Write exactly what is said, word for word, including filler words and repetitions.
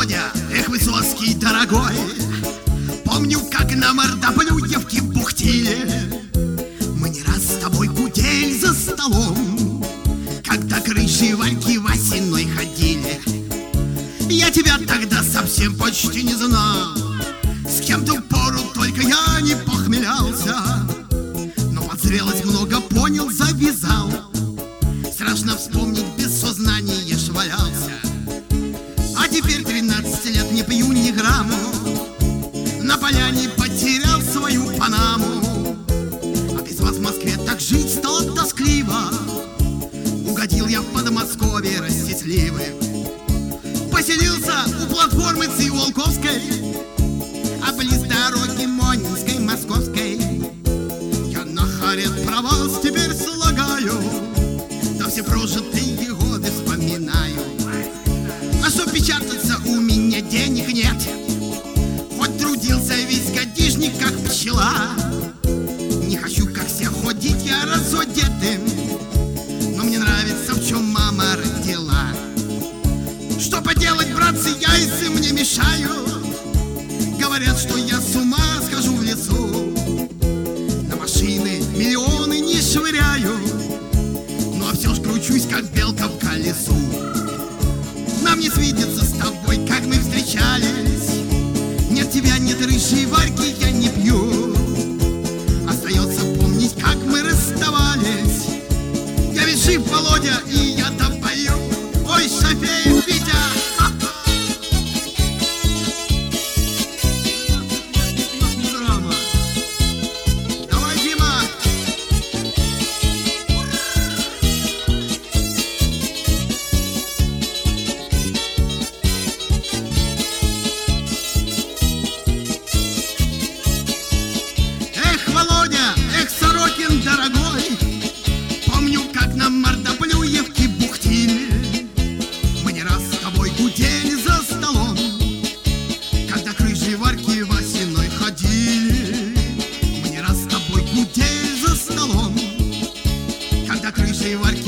Володя, эх, Высоцкий, дорогой, помню, как на Мордоплюевке бухтили. Мы не раз с тобой гудели за столом, когда крыши Вальки Васиной ходили. Я тебя тогда совсем почти не знал, с кем-то в пору только я не похмелялся, но под зрелость много понял, завязал. Страшно вспомнить, без сознания швалялся. А теперь тринадцать лет не пью ни грамму, на поляне потерял свою панаму. А без вас в Москве так жить стало тоскливо. Угодил я в Подмосковье растесливый. Поселился у платформы Циолковской, а близ дороги Монинской, Московской. Я на харет про вас теперь слагаю, да все прожитые годы вспоминаю. А что печататься, у меня денег нет, хоть трудился весь годишник, как пчела. Не хочу, как все, ходить я разодетым, но мне нравится, в чем мама родила. Что поделать, братцы, яйца мне мешают. Говорят, что я с ума схожу в лесу. На машины миллионы не швыряю, но все ж кручусь, как белка в колесу. Нам не свидится с тобой, как мы встречались. Нет тебя, нет рыжей Варьки, я не пью. Остается помнить, как мы расставались. Я ведь жив, Володя, и я там пою. Ой, Шафеев Витя! Давай, Дима! Эх, Володя, эх, Сорокин, дорогой, помню, как на Мордоплюевке бухтили. Мы не раз с тобой гудели за столом, когда крыши Варьки Васиной ходили. Мы не раз с тобой гудели за столом, когда крыши Варьки